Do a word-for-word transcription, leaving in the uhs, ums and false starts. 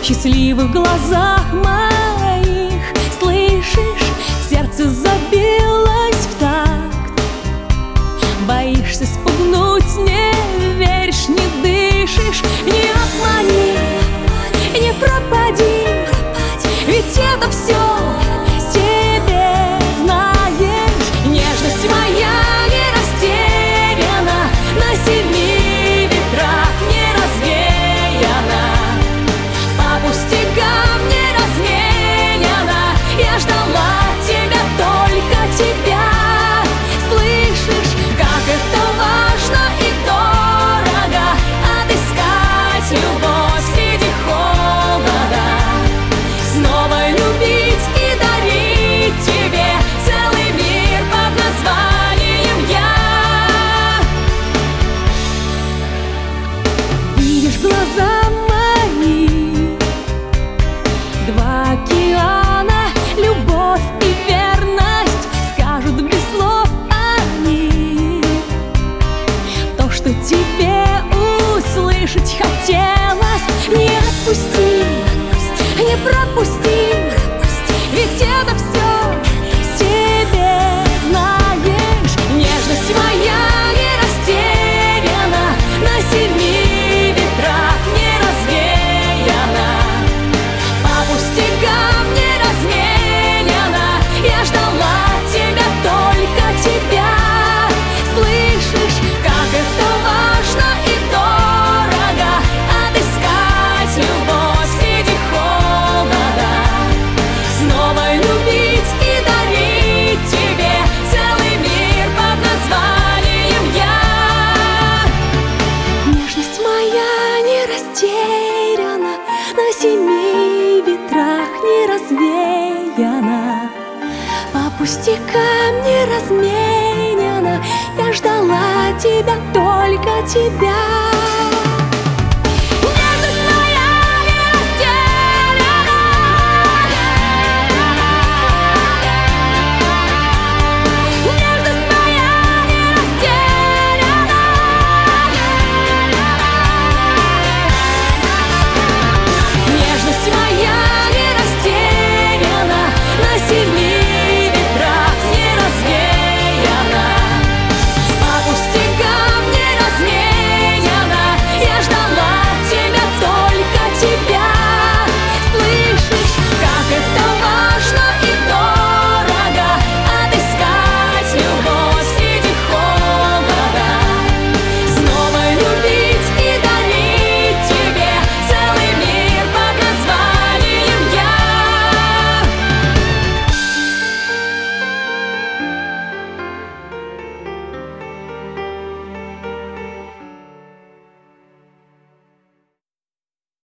счастливых глазах моих. Слышишь, сердце забилось в такт. Боишься спугнуть, не веришь, не дышишь. Не обмани, не пропади, ведь это все тебе, знаешь. Нежность моя не растеряна, на семи ветрах не развеяна, по пустякам не разменяна. Я ждала тебя, только тебя. Слышишь, как это важно и дорого отыскать любовь среди холода, снова любить и дарить тебе целый мир под названием я. Видишь глаза мои, два океана, любовь и верность, скажут без слов они то, что тебе услышать хотелось. Не отпусти, не пропусти, ведь это все тебе, знаешь. Нежность моя не растеряна, на семи ветрах не развеяна, по пустякам не разменяна. Я ждала тебя, только тебя. Слышишь, как это важно и дорого отыскать любовь среди холода, снова любить и дарить тебе целый мир под названием я. Нежность моя не растеряна, на семи ветрах не развеяна, по пустякам не разменяна. Я ждала тебя, только тебя.